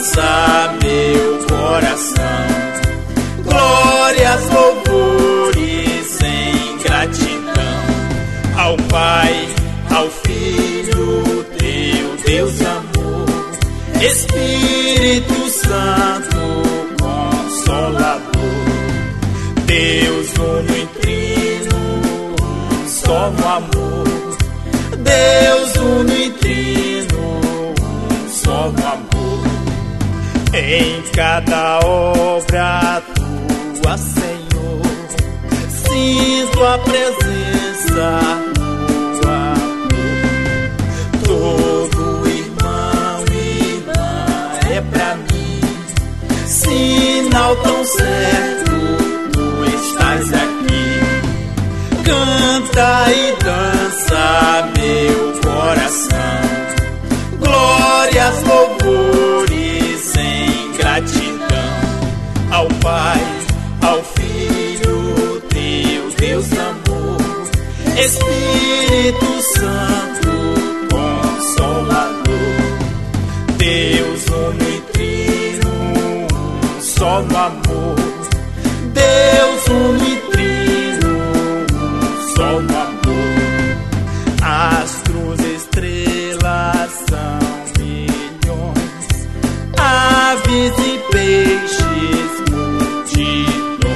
dança meu coração. Glórias, louvores em gratidão ao Pai, ao Filho, teu Deus amor, Espírito Santo Consolador, Deus uno e trino, só no amor, Deus uno e trino, só no amor. Em cada obra tua, Senhor, sinto a presença do amor. Todo irmão e irmã é pra mim sinal tão certo, tu estás aqui. Canta e dança meu coração, glórias, louvores em gratidão ao Pai, ao Filho, teu Deus amor, Espírito Santo Consolador, Deus uno e trino, só no amor, Deus uno e trino, só no amor. Astros, estrelas são milhões, aves e peixes multidões,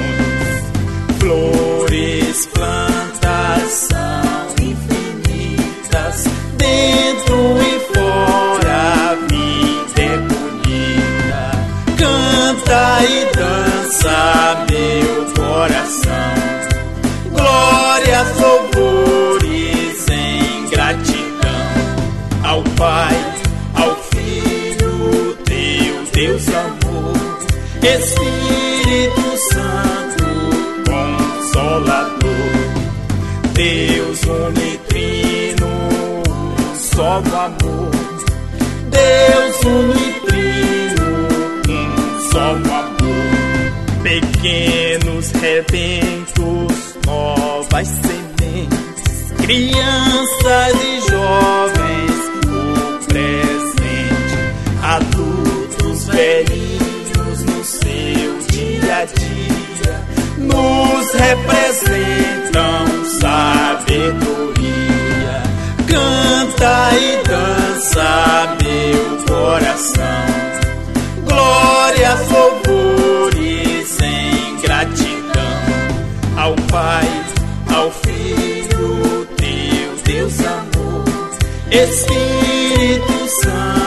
flores, plantas são infinitas, dentro e fora a vida é bonita. Canta e dança meu coração, glórias, louvores em gratidão ao Pai, ao Filho, teu Deus amor, Espírito Santo Consolador, Deus uno e trino, só no amor, Deus uno e trino, só no amor. Pequenos rebentos, novas sementes, crianças e jovens, o presente, adultos, velhinhos no seu dia a dia, nos representam sabedoria. Canta e dança meu coração, glórias, louvores em gratidão ao Pai, ao Filho, teu Deus amor, Espírito Santo